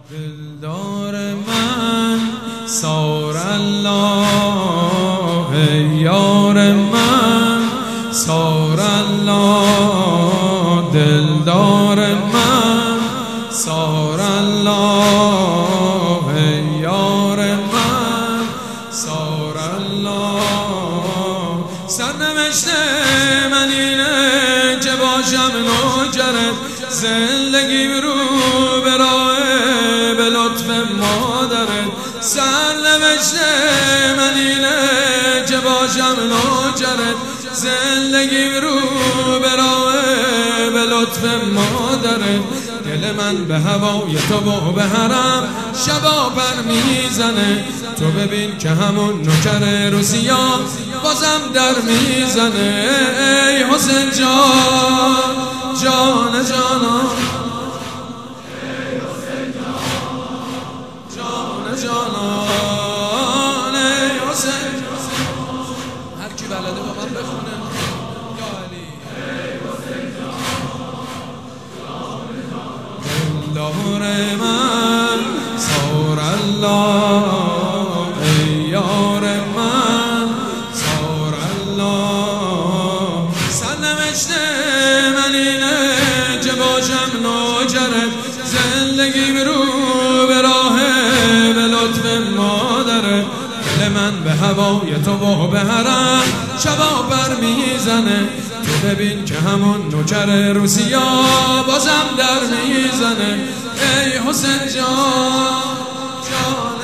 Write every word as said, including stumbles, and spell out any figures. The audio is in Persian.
دلدار من سار الله، یار من سار الله، دلدار من سار الله، یار من سار الله. سرنوشت من اینه که باشم نوکرت، زندگی رو به راه به لطف مادرت. سرنوشت من اینه که باشم نوکرت، زندگی رو به راه به لطف مادرت. دل من به هوای تو و به حرم شبا پر میزنه، تو ببین که همون نوکر روسیا بازم در میزنه. ای حسین جان جان جانان، ای حسین جان جان جانان، ای حسین هر کی بلده با من بخونه یا علی. ای حسین جان دلدار من سار الله، ای یار من سار الله. سرنوشت من اینه که باشم نوکرت، زندگی رو به راه به لطف مادرت. دل من به هوای تو و به حرم شبا بر میزنه، تو ببین که همون نوکر روسیا بازم در میزنه. ای حسین جان جان